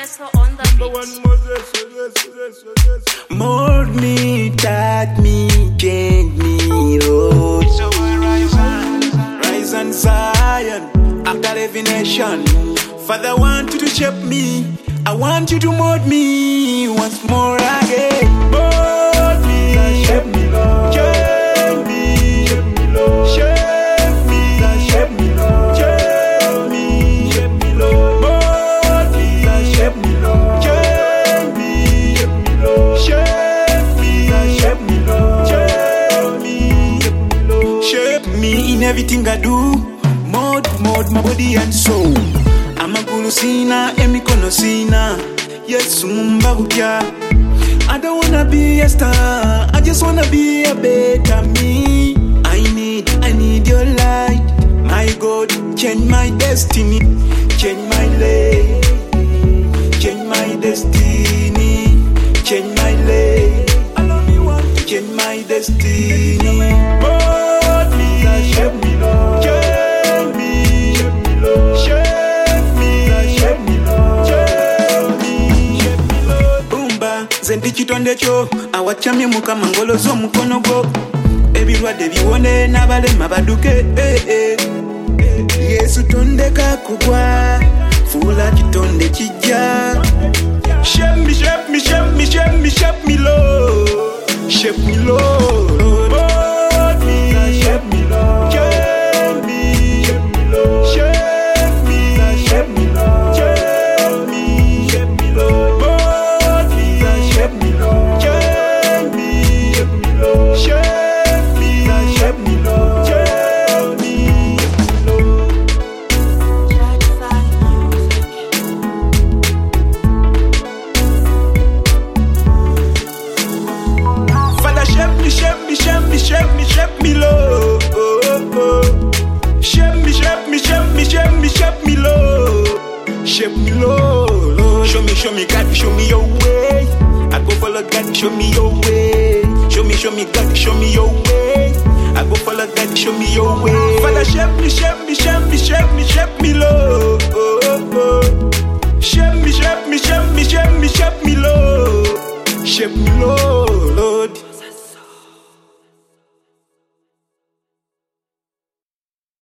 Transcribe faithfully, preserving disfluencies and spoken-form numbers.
Maestro on the Number one Moses, Moses, Moses, Moses. Mold me, touch me, change me, Lord. So I rise and rise and Zion, after divination. Father, I want you to shape me. I want you to mold me once more again. Mold me, shape me, Lord. Shape me, shape me, Lord. Shape me, shape me, Lord. Shape me, shape me, Lord. Mold me, shape me, Lord. Shape me, shape me, Lord. Shape me, shape me, Lord. Shape me, shape me, Lord. Shape me in everything I do. Mold, mold my body and soul. I'm a guru sina, emikono sina. Yes, umba hutya. I don't wanna be a star, I just wanna be a better me. I need, I need your light. My God, change my destiny. Change my lane. Change my destiny. Change my lane. Allow me want to change my destiny. Mold me, shape me, Lord. Shape me, shape me, Lord. Shape Zendichitonde cho awachamye mukama ngolozo mukono gwo ebirwadde biwone n'abalema baduke eh, eh. Yesu tondeka kugwa fuula kitonde kijja. Shape me, shape me, shape me, shape me, shape me, Lord. Shape me, Lord. Mold me, shape me, Lord. Shape me, shape me, Lord. Shape me, shape me, Lord. Shape me, shape me, Lord. Mold me, shape me, Lord. Shape me, shape me, Lord. Shape me, shape me, Lord. Shape me, shape me, Lord. Father, shape me, shape me, shape me, shape me, shape me, Lord. Oh, oh. Shape me, shape me, shape me, shape me, shape me, Lord. Shape me, Lord. Show me, show me, God, show me your way. I go follow God, show me your way. Show me, show me, God, show me your way. I go follow God, show me your way. Father, shape me, shape me, shape me, shape me, shape me, Lord. Oh, oh, oh.